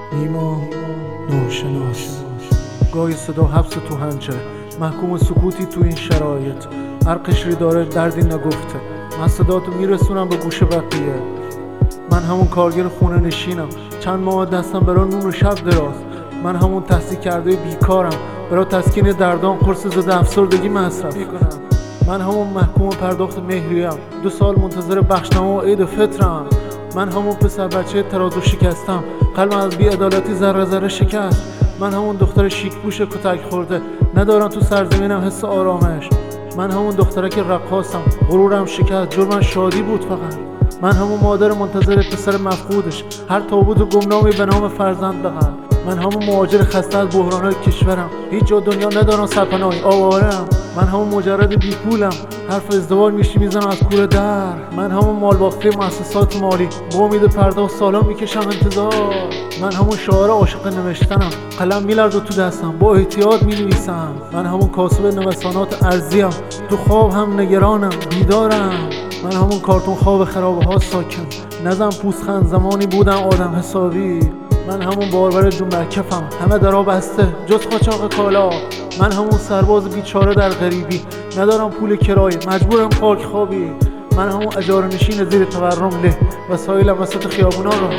نیما ناشناس، گاهی صدا حبس تو هنجره، محکوم سکوتی تو این شرایط. هر قشری داره دردی نگفته، من صداتو میرسونم به گوش بقیه. من همون کارگر خونه نشینم، چند ماه دستم برا نون و شب دراز. من همون تحصیل کرده بیکارم، برا تسکین دردان قرص ضد افسردگی مصرف میکنم. من همون محکوم پرداخت مهریم، 2 سال منتظر بخشنامه و عید فطرم. من همون پسر بچه ترازو شکستم، قلبم از بی‌عدالتی ذره ذره شکست. من همون دختر شیک پوش کتک خورده، ندارم تو سرزمینم حس آرامش. من همون دختره که رقاصم، غرورم شکست، جرمم شادی بود فقط. من همون مادر منتظر پسر مفقودش، هر تابوت گمنامی به نام فرزند بغل. من همون مهاجر خسته از بحران‌های کشورم، هیچ جا دنیا ندارم سرپناهی، آواره‌ام. من همون مجرد بی پولم، حرف ازدواج میزنم از کوره در. من همون مال باخته مؤسسات مالی، با امید پرداخت سالا میکشم انتظار. من همون شاعر عاشق نوشتنم، قلم میلرزه تو دستم، با احتیاط مینویسم. من همون کاسب نوسانات ارضیم، تو خواب هم نگرانم، بیدارم. من همون کارتون خواب خرابه ها ساکن، نزن پوستخند، زمانی بودم آدم حسابی. من همون باربر جون برکفم، همه درا بسته جز قاچاق کالا. من همون سرباز بیچاره در غریبی، ندارم پول کرایه، مجبورم خاک خوابی. من همون اجاره نشین زیر تورم له، وسایلم وسط خیابونا رو.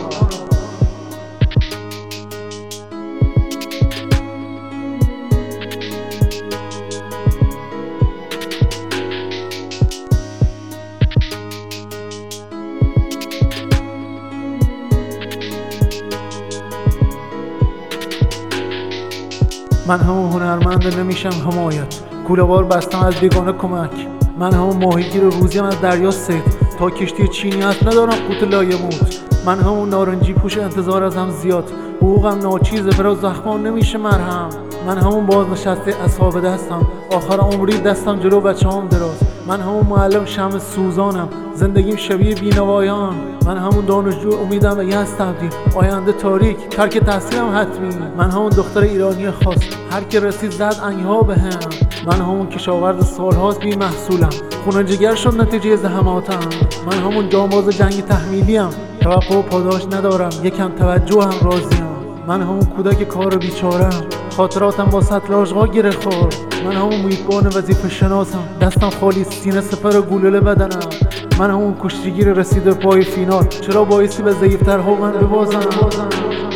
من همون هنرمند نمیشم حمایت، کوله‌بار بستم از بیگانه کمک. من همون ماهیگیر روزیم از دریا صید، تا کشتی چینی هست ندارم قوت لایموت. من همون نارنجی پوش انتظار ازم زیاد، حقوقم ناچیزه برا زخمام نمیشه مرهم. من همون بازنشسته اصحاب دستم، آخر عمری دستم جلو بچه‌هام دراز. من همون معلم شمع سوزانم، زندگیم شبیه بینوایان. من همون دانشجو امیدم به یأس تبدیل، آینده تاریک، ترک تحصیلم حتمی. من همون دختر ایرانی خاص، هر که رسید زد انگها بهم. من همون کشاورز سالهاست بی محصولم، خون جگر شد نتیجه زحماتم. من همون جانباز جنگی تحمیلیم، توقع و پاداش ندارم، یکم توجه هم راضیم. من همون کودک کار بیچارم، خاطراتم با سطل آشغال گره خورد. من همون محیطبان وظیفه شناسم، دستم خالی، سینه سپر و گلوله بدنم. من همون کشتیگیر رسیده پای فینال، چرا بایستی به ضعیفترها من ببازم.